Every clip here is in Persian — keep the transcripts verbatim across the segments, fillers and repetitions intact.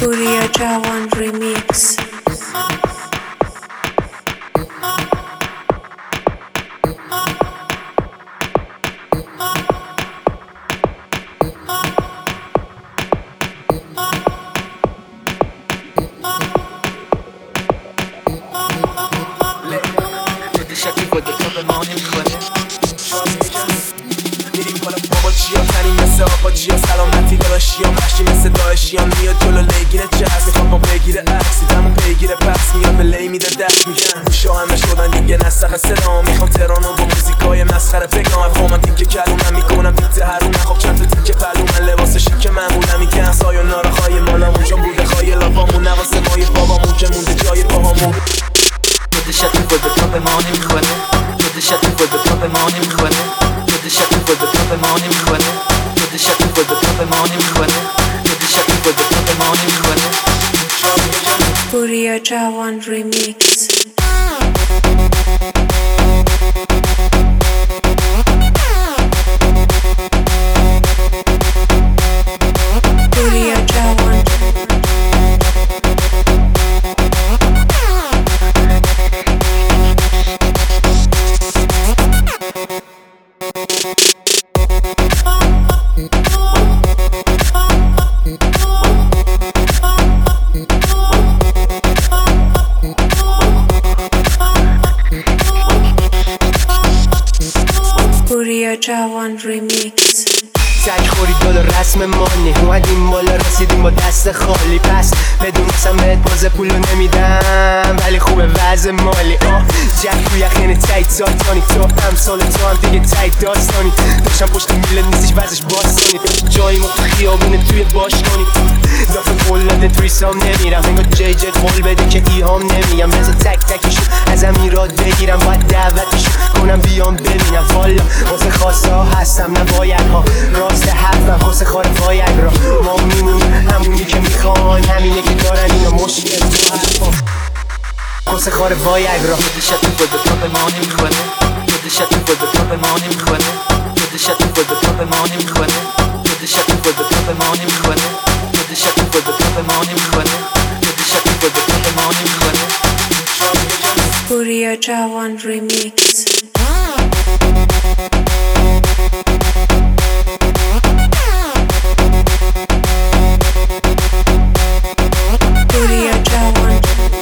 پوریا جوان ریمیکس. چیا سلامتی داداشیام مشتی مثل داعشیام میاد جلو لیگین جهاز میخوام با بگیره عکسی دمون پیگیره پس میاد به لی میده دست میگن گوشا همه شدن دیگه نسخ صدام میخوام ترانو با موزیکای مسخره بگم افا من تیکه کلومم میکنم تیکه هرونم خب چند تا تیکه پلومن لباس شیک معمولم میگن سایونارا خواهی مالامون جان بوده خواهی لافامون نواسه مای بابامون که مونده جای پاهامون خودشت خود به پا به ما نمیخونه خودشت خود به پا به ما نمیخونه خودشت خود به پا به ما نمیخونه خودشت خود به پا به ما نمیخونه خودشت خود به پا به ما نمیخونه پوریا جوان ریمیکس. پوریا جوان پوریا جوان ریمیکس. سگ خورید بالا رسم مانی اومدیم بالا رسیدیم با دست خالی پس بدونستم بهت بازه پولو نمیدم ولی خوبه وضع مالی آه جک تو یخین تایت ساتانی تو هم سال تو هم دیگه تایت داستانی داشتم پشت میله نیستیش وزش باستانی جایی ما تو خیابونه توی باشگانی دافه قلاده توی سام نمیرم انگار جی جی قول بده که ایهام نمیگم بذار تک تکیشو ازم ایراد بگیرم باید دعوتشو کنم بیام ببینم والا واسه خواسته ها هستم نباید ها راست حرفم واسه خاره وایگ را ما میمونیم همونی که میخوان همینه که دارن اینا مشکل تو حرفا واسه خاره وایگ را خودشت خود به پا به ما نمیخونه خودشت خود به پا به ما نمیخونه خودشت خود به پا به ما نمیخونه خودشت خود به پا به ما نمیخونه خودشت خود به پا به ما نمیخونه خودشت خود به پا به ما نمیخونه پوریا جوان ریمیکس. پوریا جوان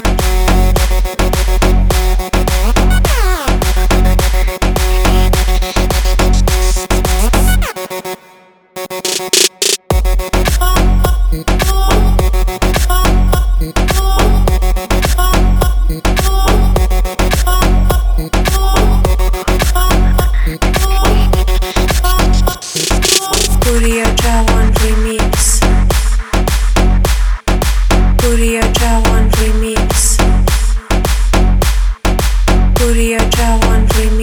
پوریا جوان ریمیکس. پوریا جوان ریمیکس. پوریا جوان ریمیکس.